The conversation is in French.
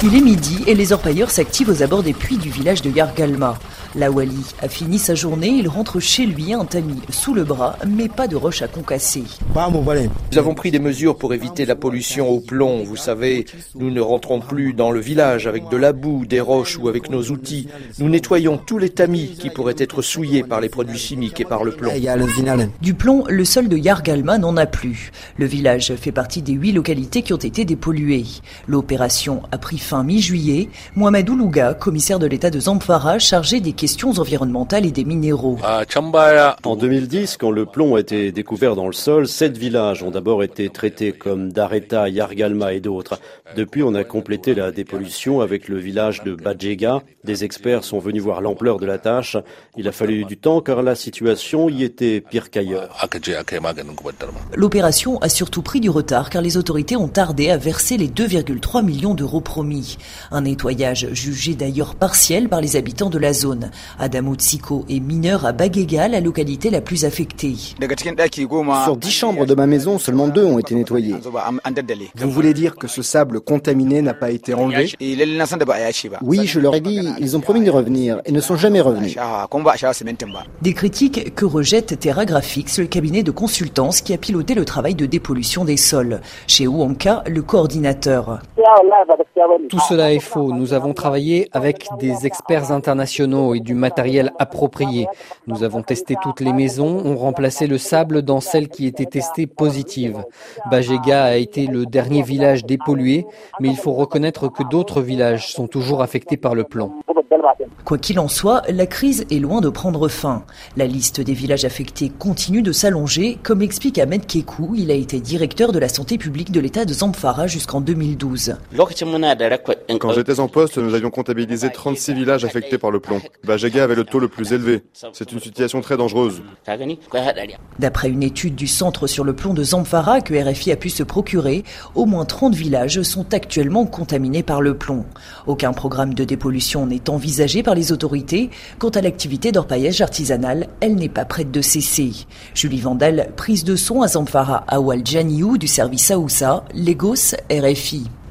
Il est midi et les orpailleurs s'activent aux abords des puits du village de Yargalma. Lawali a fini sa journée, il rentre chez lui, un tamis sous le bras, mais pas de roche à concasser. Nous avons pris des mesures pour éviter la pollution au plomb. Vous savez, nous ne rentrons plus dans le village avec de la boue, des roches ou avec nos outils. Nous nettoyons tous les tamis qui pourraient être souillés par les produits chimiques et par le plomb. Du plomb, le sol de Yargalma n'en a plus. Le village fait partie des 8 localités qui ont été dépolluées. L'opération a pris fin mi-juillet. Mohamedou Louga, commissaire de l'État de Zamfara, chargé des questions environnementales et des minéraux. En 2010, quand le plomb a été découvert dans le sol, 7 villages ont d'abord été traités comme Dareta, Yargalma et d'autres. Depuis, on a complété la dépollution avec le village de Badjega. Des experts sont venus voir l'ampleur de la tâche. Il a fallu du temps car la situation y était pire qu'ailleurs. L'opération a surtout pris du retard car les autorités ont tardé à verser les 2,3 millions d'euros promis. Un nettoyage jugé d'ailleurs partiel par les habitants de la zone. Adamo Tsiko est mineur à Bagega, la localité la plus affectée. Sur 10 chambres de ma maison, seulement 2 ont été nettoyées. Vous voulez dire que ce sable contaminé n'a pas été enlevé? Oui, je leur ai dit, ils ont promis de revenir et ne sont jamais revenus. Des critiques que rejette Terra Graphics, le cabinet de consultance qui a piloté le travail de dépollution des sols. Chez Ouanka, le coordinateur. Tout cela est faux. Nous avons travaillé avec des experts internationaux et du matériel approprié. Nous avons testé toutes les maisons, on remplacé le sable dans celles qui étaient testées positives. Bajega a été le dernier village dépollué, mais il faut reconnaître que d'autres villages sont toujours affectés par le plomb. Quoi qu'il en soit, la crise est loin de prendre fin. La liste des villages affectés continue de s'allonger, comme explique Ahmed Kekou. Il a été directeur de la santé publique de l'État de Zamfara jusqu'en 2012. Quand j'étais en poste, nous avions comptabilisé 36 villages affectés par le plomb. Bajega avait le taux le plus élevé. C'est une situation très dangereuse. D'après une étude du Centre sur le plomb de Zamfara que RFI a pu se procurer, au moins 30 villages sont actuellement contaminés par le plomb. Aucun programme de dépollution n'est envisagé par les autorités. Quant à l'activité d'orpaillage artisanal, elle n'est pas prête de cesser. Julie Vandal, prise de son à Zamfara, Awal Janiou du service Aoussa, Lagos, RFI.